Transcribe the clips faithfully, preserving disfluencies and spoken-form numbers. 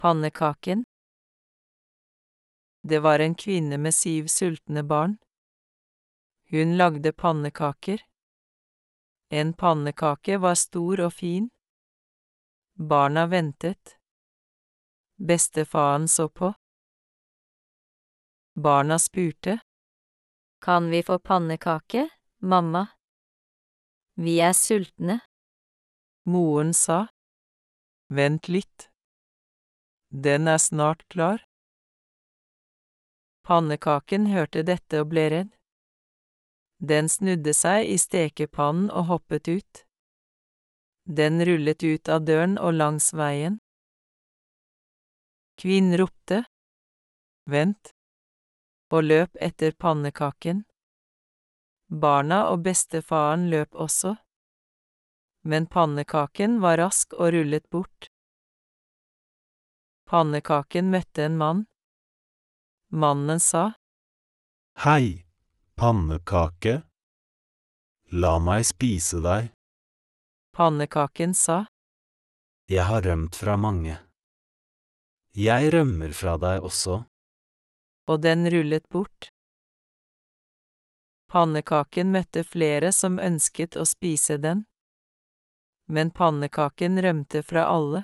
Pannekaken. Det var en kvinne med syv sultne barn. Hun lagde pannekaker. En pannekake var stor og fin. Barna ventet. Bestefaren så på. Barna spurte. Kan vi få pannekake, mamma? Vi er sultne. Moren sa. Vent litt. Den er snart klar. Pannekaken hørte dette og ble redd. Den snudde seg i stekepannen og hoppet ut. Den rullet ut av døren og langs veien. Kvinnen ropte. Vent. Og løp etter pannekaken. Barna og bestefaren løp også. Men pannekaken var rask og rullet bort. Pannekaken møtte en mann. Mannen sa. Hei, pannekake. La meg spise deg. Pannekaken sa. Jeg har rømt fra mange. Jeg rømmer fra deg også. Og den rullet bort. Pannekaken møtte flere som ønsket å spise den. Men pannekaken rømte fra alle.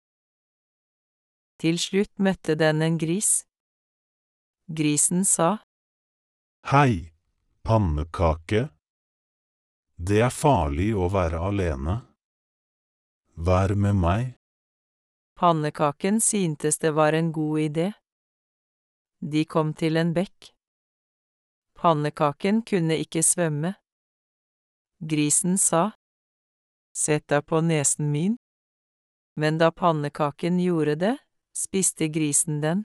Til slutt møtte den en gris. Grisen sa. Hei, pannekake. Det er farlig å være alene. Vær med meg. Pannekaken syntes det var en god idé. De kom til en bekk. Pannekaken kunne ikke svømme. Grisen sa. Sett deg på nesen min. Men da pannekaken gjorde det, spiste grisen den.